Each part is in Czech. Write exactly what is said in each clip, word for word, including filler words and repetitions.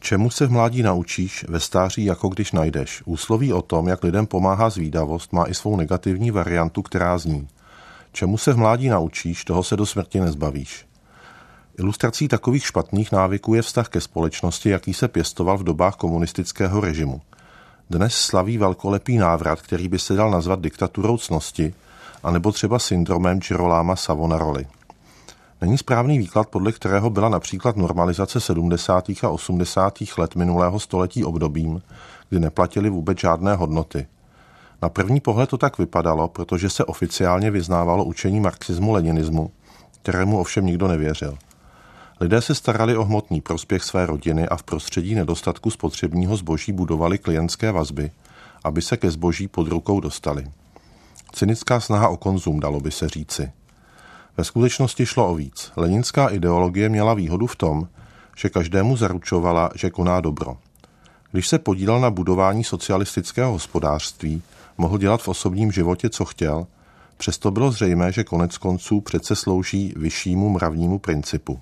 Čemu se v mládí naučíš, ve stáří jako když najdeš. Úsloví o tom, jak lidem pomáhá zvídavost, má i svou negativní variantu, která zní: čemu se v mládí naučíš, toho se do smrti nezbavíš. Ilustrací takových špatných návyků je vztah ke společnosti, jaký se pěstoval v dobách komunistického režimu. Dnes slaví velkolepý návrat, který by se dal nazvat diktaturou ctnosti, anebo třeba syndromem Girolama Savonaroli. Není správný výklad, podle kterého byla například normalizace sedmdesátých a osmdesátých let minulého století obdobím, kdy neplatily vůbec žádné hodnoty. Na první pohled to tak vypadalo, protože se oficiálně vyznávalo učení marxismu-leninismu, kterému ovšem nikdo nevěřil. Lidé se starali o hmotný prospěch své rodiny a v prostředí nedostatku spotřebního zboží budovali klientské vazby, aby se ke zboží pod rukou dostali. Cynická snaha o konzum, dalo by se říci. Ve skutečnosti šlo o víc. Leninská ideologie měla výhodu v tom, že každému zaručovala, že koná dobro. Když se podílel na budování socialistického hospodářství, mohl dělat v osobním životě, co chtěl, přesto bylo zřejmé, že konec konců přece slouží vyššímu mravnímu principu.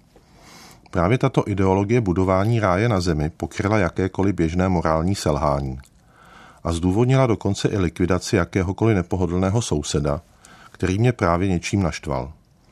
Právě tato ideologie budování ráje na zemi pokryla jakékoliv běžné morální selhání. A zdůvodnila dokonce i likvidaci jakéhokoliv nepohodlného souseda, který mě právě něčím naštval.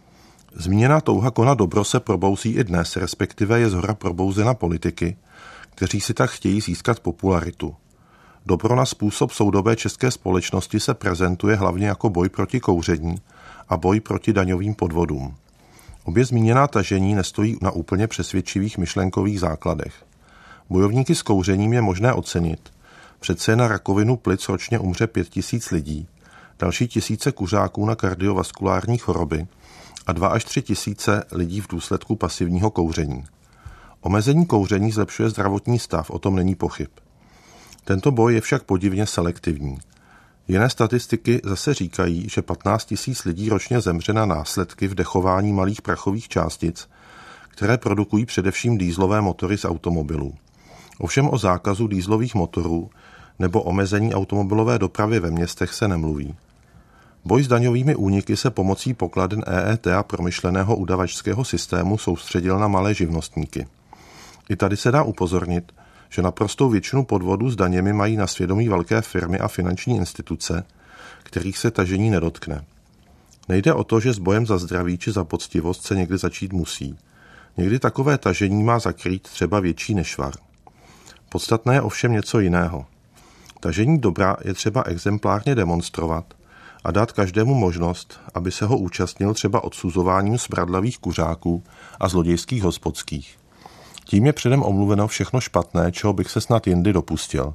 Zmíněná touha konat dobro se probouzí i dnes, respektive je zhora probouzena politiky, kteří si tak chtějí získat popularitu. Dobro na způsob soudobé české společnosti se prezentuje hlavně jako boj proti kouření a boj proti daňovým podvodům. Obě zmíněná tažení nestojí na úplně přesvědčivých myšlenkových základech. Bojovníky s kouřením je možné ocenit. Přece na rakovinu plic ročně umře pět tisíc lidí, další tisíce kuřáků na kardiovaskulární choroby a dva až tři tisíce lidí v důsledku pasivního kouření. Omezení kouření zlepšuje zdravotní stav, o tom není pochyb. Tento boj je však podivně selektivní. Jiné statistiky zase říkají, že patnáct tisíc lidí ročně zemře na následky vdechování malých prachových částic, které produkují především dýzlové motory z automobilů. Ovšem o zákazu dýzlových motorů nebo omezení automobilové dopravy ve městech se nemluví. Boj s daňovými úniky se pomocí pokladen E E T a promyšleného udavačského systému soustředil na malé živnostníky. I tady se dá upozornit, že naprostou většinu podvodů s daněmi mají na svědomí velké firmy a finanční instituce, kterých se tažení nedotkne. Nejde o to, že s bojem za zdraví či za poctivost se někdy začít musí. Někdy takové tažení má zakrýt třeba větší nešvar. Podstatné je ovšem něco jiného. Tažení dobra je třeba exemplárně demonstrovat a dát každému možnost, aby se ho účastnil třeba odsuzováním smradlavých kuřáků a zlodějských hospodských. Tím je předem omluveno všechno špatné, čeho bych se snad jindy dopustil.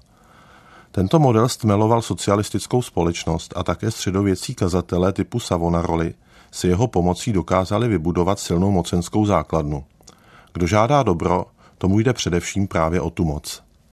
Tento model stmeloval socialistickou společnost a také středověcí kazatelé typu Savonaroli si jeho pomocí dokázali vybudovat silnou mocenskou základnu. Kdo žádá dobro, tomu jde především právě o tu moc.